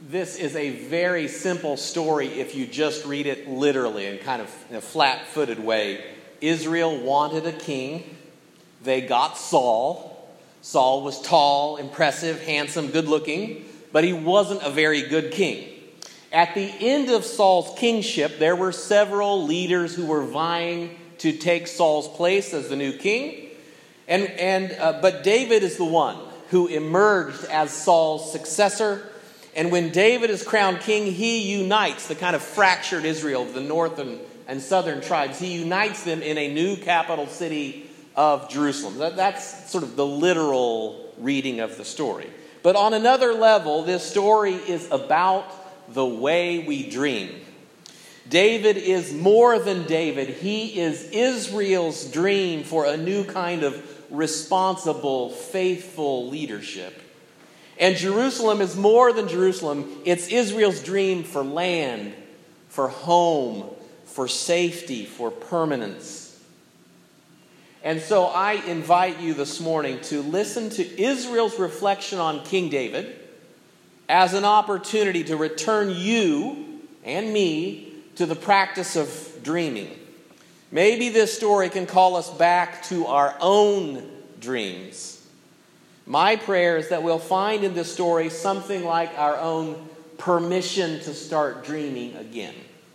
This is a very simple story if you just read it literally in kind of in a flat-footed way. Israel wanted a king. They got Saul. Saul was tall, impressive, handsome, good-looking, but he wasn't a very good king. At the end of Saul's kingship, there were several leaders who were vying to take Saul's place as the new king. But David is the one who emerged as Saul's successor. And when David is crowned king, he unites the kind of fractured Israel of the northern and southern tribes. He unites them in a new capital city of Jerusalem. That's sort of the literal reading of the story. But on another level, this story is about the way we dream. David is more than David. He is Israel's dream for a new kind of responsible, faithful leadership. And Jerusalem is more than Jerusalem. It's Israel's dream for land, for home, for safety, for permanence. And so I invite you this morning to listen to Israel's reflection on King David as an opportunity to return you and me to the practice of dreaming. Maybe this story can call us back to our own dreams. My prayer is that we'll find in this story something like our own permission to start dreaming again.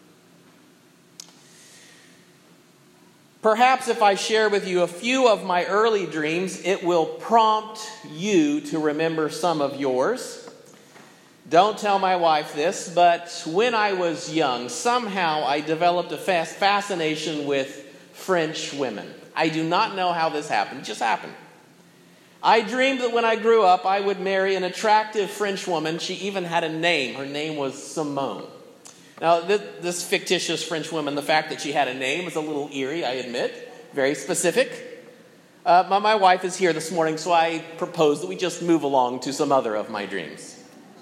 Perhaps if I share with you a few of my early dreams, it will prompt you to remember some of yours. Don't tell my wife this, but when I was young, somehow I developed a fascination with French women. I do not know how this happened. It just happened. I dreamed that when I grew up, I would marry an attractive French woman. She even had a name. Her name was Simone. Now, this fictitious French woman, the fact that she had a name is a little eerie, I admit. Very specific. My wife is here this morning, so I propose that we just move along to some other of my dreams.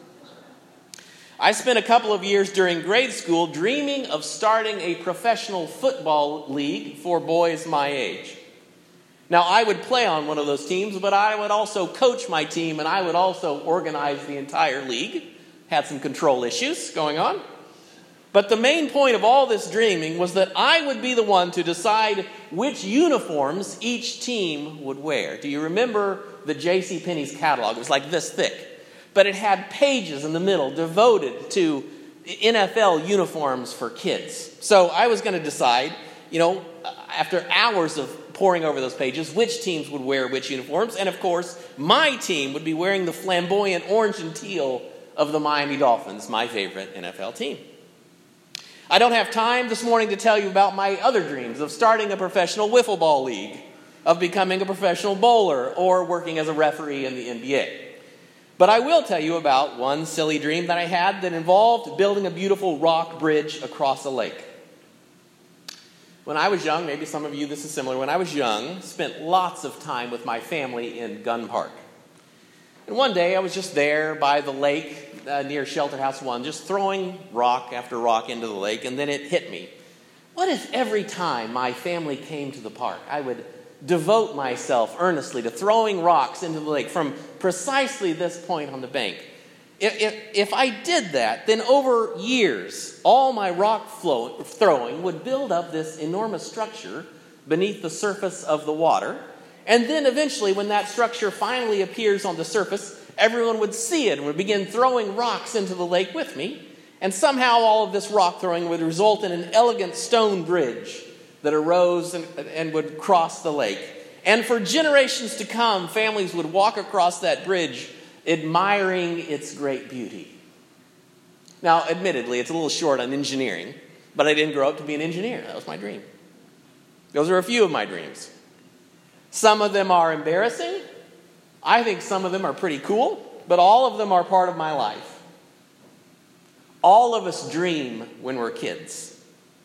I spent a couple of years during grade school dreaming of starting a professional football league for boys my age. Now, I would play on one of those teams, but I would also coach my team, and I would also organize the entire league. Had some control issues going on. But the main point of all this dreaming was that I would be the one to decide which uniforms each team would wear. Do you remember the JCPenney's catalog? It was like this thick. But it had pages in the middle devoted to NFL uniforms for kids. So I was going to decide, after hours of poring over those pages, which teams would wear which uniforms. And of course, my team would be wearing the flamboyant orange and teal of the Miami Dolphins, my favorite NFL team. I don't have time this morning to tell you about my other dreams of starting a professional wiffle ball league, of becoming a professional bowler, or working as a referee in the NBA. But I will tell you about one silly dream that I had that involved building a beautiful rock bridge across a lake. When I was young, maybe some of you, this is similar. When I was young, spent lots of time with my family in Gun Park. And one day, I was just there by the lake near Shelter House 1, just throwing rock after rock into the lake, and then it hit me. What if every time my family came to the park, I would devote myself earnestly to throwing rocks into the lake from precisely this point on the bank? If I did that, then over years, all my rock throwing would build up this enormous structure beneath the surface of the water. And then eventually, when that structure finally appears on the surface, everyone would see it and would begin throwing rocks into the lake with me. And somehow all of this rock throwing would result in an elegant stone bridge that arose and would cross the lake. And for generations to come, families would walk across that bridge admiring its great beauty. Now, admittedly, it's a little short on engineering, but I didn't grow up to be an engineer. That was my dream. Those are a few of my dreams. Some of them are embarrassing. I think some of them are pretty cool, but all of them are part of my life. All of us dream when we're kids.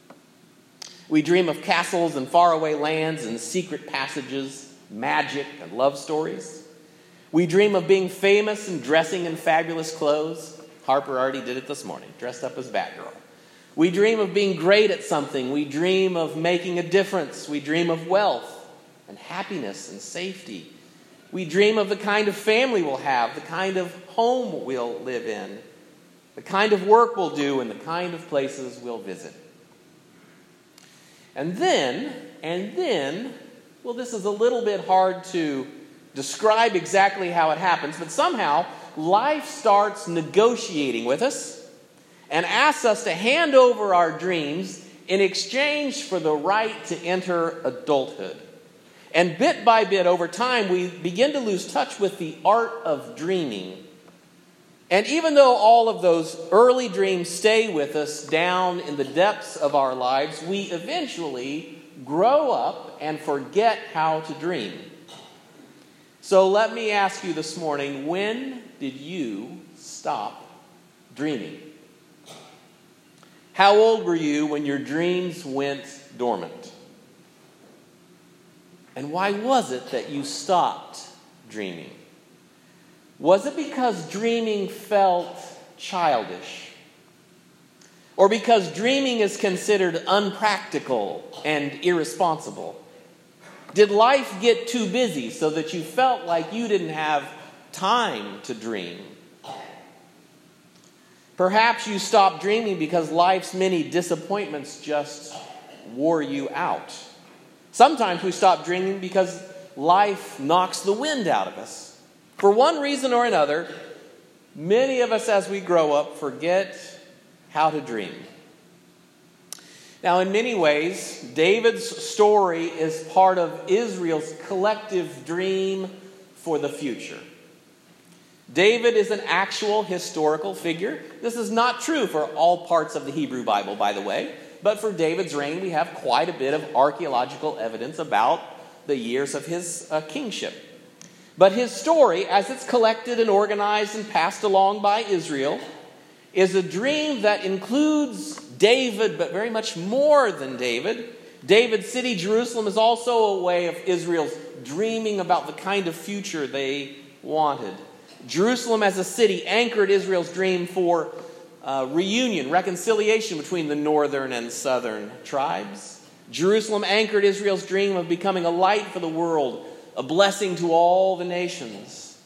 We dream of castles and faraway lands and secret passages, magic and love stories. We dream of being famous and dressing in fabulous clothes. Harper already did it this morning, dressed up as Batgirl. We dream of being great at something. We dream of making a difference. We dream of wealth and happiness and safety. We dream of the kind of family we'll have, the kind of home we'll live in. the kind of work we'll do, and the kind of places we'll visit. And then, well, this is a little bit hard to describe exactly how it happens, but somehow life starts negotiating with us and asks us to hand over our dreams in exchange for the right to enter adulthood. And bit by bit, over time, we begin to lose touch with the art of dreaming. And even though all of those early dreams stay with us down in the depths of our lives, we eventually grow up and forget how to dream. So let me ask you this morning, when did you stop dreaming? How old were you when your dreams went dormant? And why was it that you stopped dreaming? Was it because dreaming felt childish? Or because dreaming is considered unpractical and irresponsible? Did life get too busy so that you felt like you didn't have time to dream? Perhaps you stopped dreaming because life's many disappointments just wore you out. Sometimes we stop dreaming because life knocks the wind out of us. For one reason or another, many of us as we grow up forget how to dream. Now, in many ways, David's story is part of Israel's collective dream for the future. David is an actual historical figure. This is not true for all parts of the Hebrew Bible, by the way. But for David's reign, we have quite a bit of archaeological evidence about the years of his kingship. But his story, as it's collected and organized and passed along by Israel, is a dream that includes David, but very much more than David. David's city, Jerusalem, is also a way of Israel's dreaming about the kind of future they wanted. Jerusalem as a city anchored Israel's dream for reunion, reconciliation between the northern and southern tribes. Jerusalem anchored Israel's dream of becoming a light for the world, a blessing to all the nations.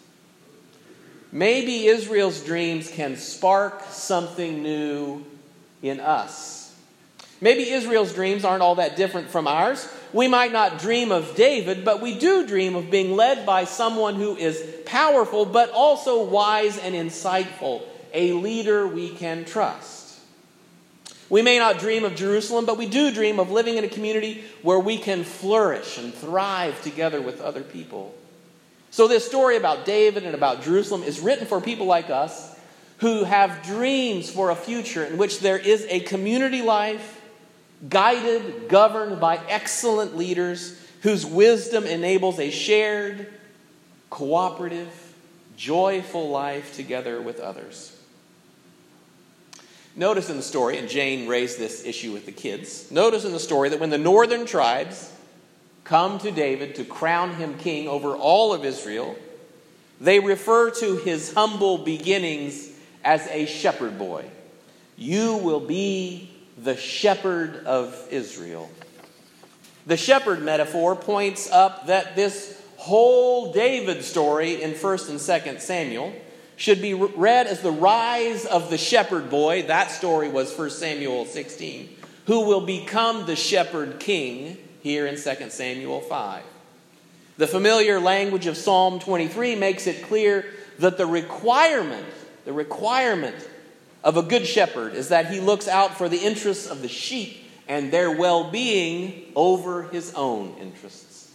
Maybe Israel's dreams can spark something new in us. Maybe Israel's dreams aren't all that different from ours. We might not dream of David, but we do dream of being led by someone who is powerful, but also wise and insightful, a leader we can trust. We may not dream of Jerusalem, but we do dream of living in a community where we can flourish and thrive together with other people. So this story about David and about Jerusalem is written for people like us who have dreams for a future in which there is a community life guided, governed by excellent leaders whose wisdom enables a shared, cooperative, joyful life together with others. Notice in the story, and Jane raised this issue with the kids, notice in the story that when the northern tribes come to David to crown him king over all of Israel, they refer to his humble beginnings as a shepherd boy. You will be the shepherd of Israel. The shepherd metaphor points up that this whole David story in 1st and 2nd Samuel should be read as the rise of the shepherd boy. That story was 1 Samuel 16, who will become the shepherd king here in 2 Samuel 5. The familiar language of Psalm 23 makes it clear that the requirement of a good shepherd is that he looks out for the interests of the sheep and their well-being over his own interests.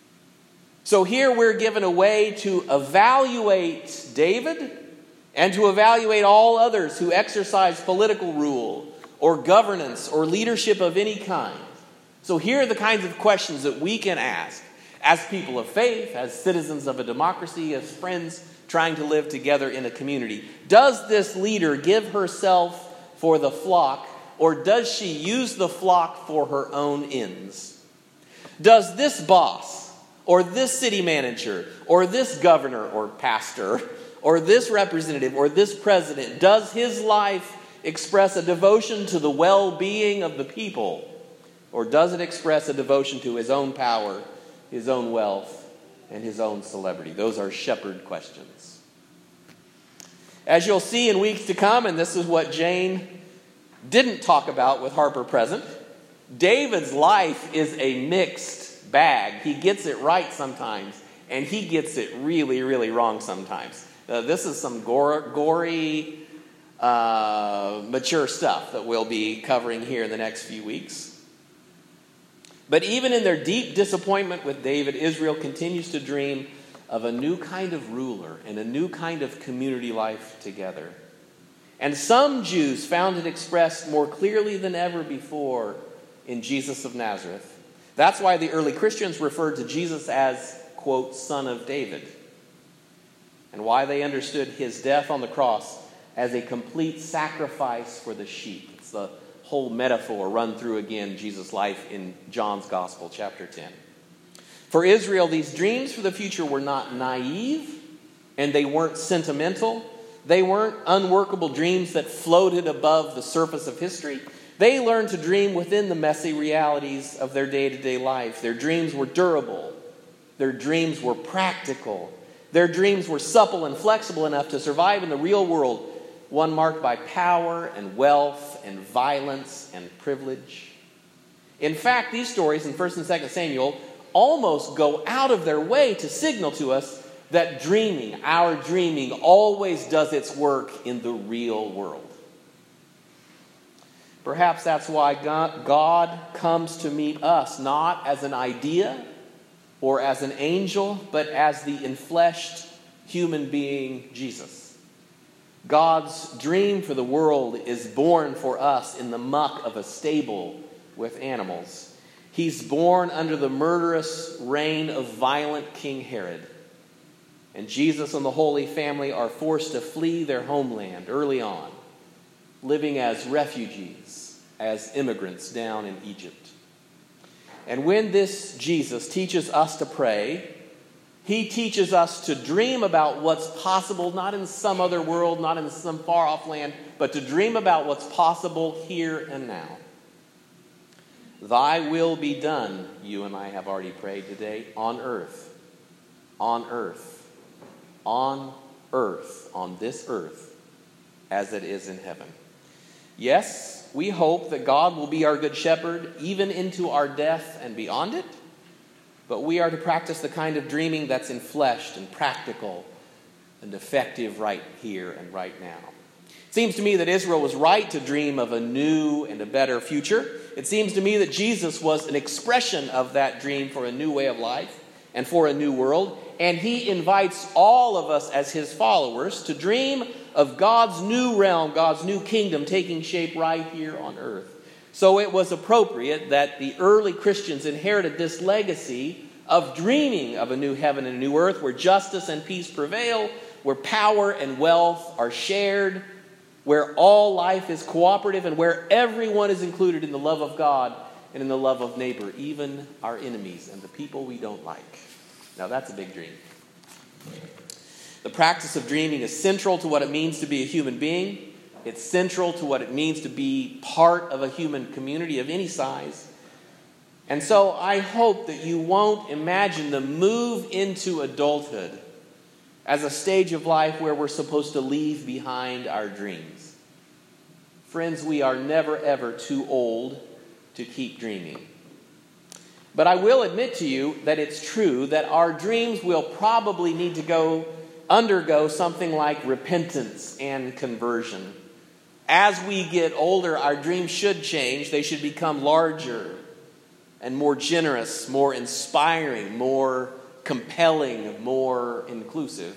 So here we're given a way to evaluate David and to evaluate all others who exercise political rule or governance or leadership of any kind. So here are the kinds of questions that we can ask as people of faith, as citizens of a democracy, as friends trying to live together in a community. Does this leader give herself for the flock, or does she use the flock for her own ends? Does this boss, or this city manager, or this governor or pastor, or this representative, or this president, does his life express a devotion to the well-being of the people? Or does it express a devotion to his own power, his own wealth, and his own celebrity? Those are shepherd questions. As you'll see in weeks to come, and this is what Jane didn't talk about with Harper present, David's life is a mixed bag. He gets it right sometimes, and he gets it really, really wrong sometimes. This is some gory, mature stuff that we'll be covering here in the next few weeks. But even in their deep disappointment with David, Israel continues to dream of a new kind of ruler and a new kind of community life together. And some Jews found it expressed more clearly than ever before in Jesus of Nazareth. That's why the early Christians referred to Jesus as, quote, Son of David, and why they understood his death on the cross as a complete sacrifice for the sheep. It's the whole metaphor run through again Jesus' life in John's Gospel, chapter 10. For Israel, these dreams for the future were not naive, and they weren't sentimental. They weren't unworkable dreams that floated above the surface of history. They learned to dream within the messy realities of their day-to-day life. Their dreams were durable. Their dreams were practical. Their dreams were supple and flexible enough to survive in the real world, one marked by power and wealth and violence and privilege. In fact, these stories in 1 and 2 Samuel almost go out of their way to signal to us that our dreaming, always does its work in the real world. Perhaps that's why God comes to meet us, not as an idea or as an angel, but as the enfleshed human being, Jesus. God's dream for the world is born for us in the muck of a stable with animals. He's born under the murderous reign of violent King Herod. And Jesus and the Holy Family are forced to flee their homeland early on, living as refugees, as immigrants down in Egypt. And when this Jesus teaches us to pray, he teaches us to dream about what's possible, not in some other world, not in some far-off land, but to dream about what's possible here and now. Thy will be done, you and I have already prayed today, on earth, on earth, on earth, on this earth, as it is in heaven. Yes, we hope that God will be our good shepherd, even into our death and beyond it, but we are to practice the kind of dreaming that's enfleshed and practical and effective right here and right now. It seems to me that Israel was right to dream of a new and a better future. It seems to me that Jesus was an expression of that dream for a new way of life and for a new world. And he invites all of us as his followers to dream of God's new realm, God's new kingdom taking shape right here on earth. So it was appropriate that the early Christians inherited this legacy of dreaming of a new heaven and a new earth where justice and peace prevail, where power and wealth are shared, where all life is cooperative, and where everyone is included in the love of God and in the love of neighbor, even our enemies and the people we don't like. Now that's a big dream. The practice of dreaming is central to what it means to be a human being. It's central to what it means to be part of a human community of any size. And so I hope that you won't imagine the move into adulthood as a stage of life where we're supposed to leave behind our dreams. Friends, we are never ever too old to keep dreaming. But I will admit to you that it's true that our dreams will probably need to undergo something like repentance and conversion. As we get older, our dreams should change. They should become larger and more generous, more inspiring, more compelling, more inclusive.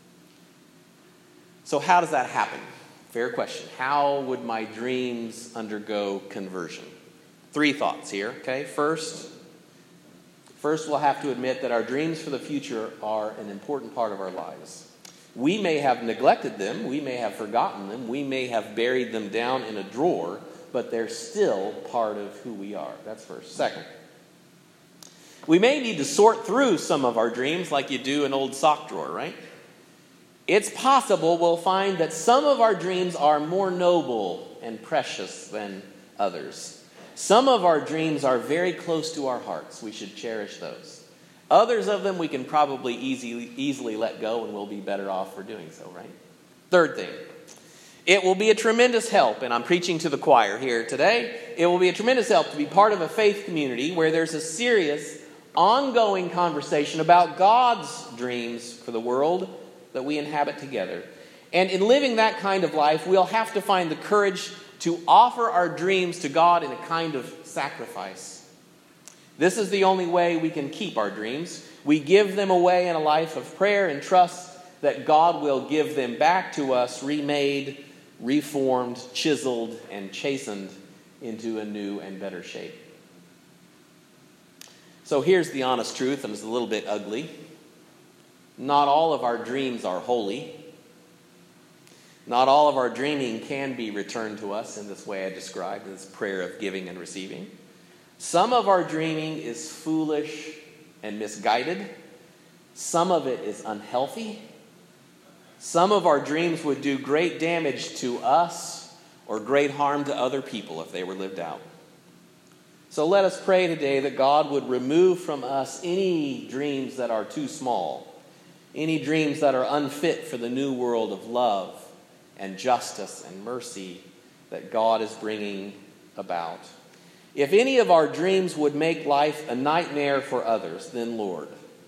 So how does that happen? Fair question. How would my dreams undergo conversion? 3 thoughts here, okay? First, we'll have to admit that our dreams for the future are an important part of our lives. We may have neglected them, we may have forgotten them, we may have buried them down in a drawer, but they're still part of who we are. That's first. Second, we may need to sort through some of our dreams like you do an old sock drawer, right? It's possible we'll find that some of our dreams are more noble and precious than others. Some of our dreams are very close to our hearts. We should cherish those. Others of them we can probably easily let go, and we'll be better off for doing so, right? Third thing, it will be a tremendous help, and I'm preaching to the choir here today, it will be a tremendous help to be part of a faith community where there's a serious, ongoing conversation about God's dreams for the world that we inhabit together. And in living that kind of life, we'll have to find the courage to offer our dreams to God in a kind of sacrifice. This is the only way we can keep our dreams. We give them away in a life of prayer and trust that God will give them back to us, remade, reformed, chiseled, and chastened into a new and better shape. So here's the honest truth, and it's a little bit ugly. Not all of our dreams are holy. Not all of our dreaming can be returned to us in this way I described, this prayer of giving and receiving. Some of our dreaming is foolish and misguided. Some of it is unhealthy. Some of our dreams would do great damage to us or great harm to other people if they were lived out. So let us pray today that God would remove from us any dreams that are too small, any dreams that are unfit for the new world of love and justice and mercy that God is bringing about. If any of our dreams would make life a nightmare for others, then Lord,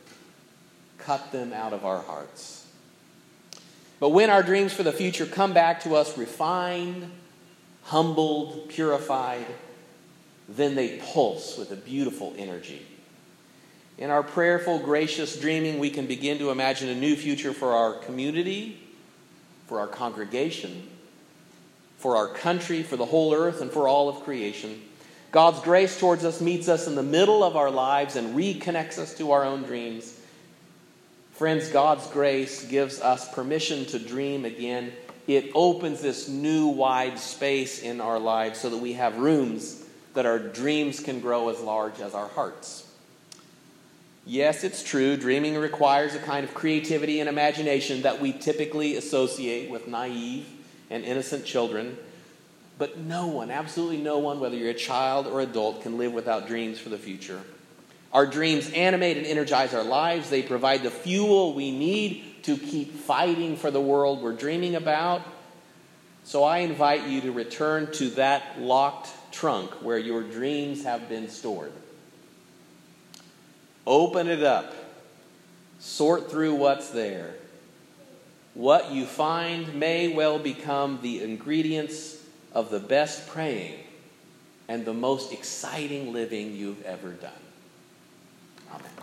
cut them out of our hearts. But when our dreams for the future come back to us refined, humbled, purified, then they pulse with a beautiful energy. In our prayerful, gracious dreaming, we can begin to imagine a new future for our community, for our congregation, for our country, for the whole earth, and for all of creation. God's grace towards us meets us in the middle of our lives and reconnects us to our own dreams. Friends, God's grace gives us permission to dream again. It opens this new wide space in our lives so that we have rooms that our dreams can grow as large as our hearts. Yes, it's true, dreaming requires a kind of creativity and imagination that we typically associate with naive and innocent children. But no one, absolutely no one, whether you're a child or adult, can live without dreams for the future. Our dreams animate and energize our lives. They provide the fuel we need to keep fighting for the world we're dreaming about. So I invite you to return to that locked trunk where your dreams have been stored. Open it up. Sort through what's there. What you find may well become the ingredients of the best praying and the most exciting living you've ever done. Amen.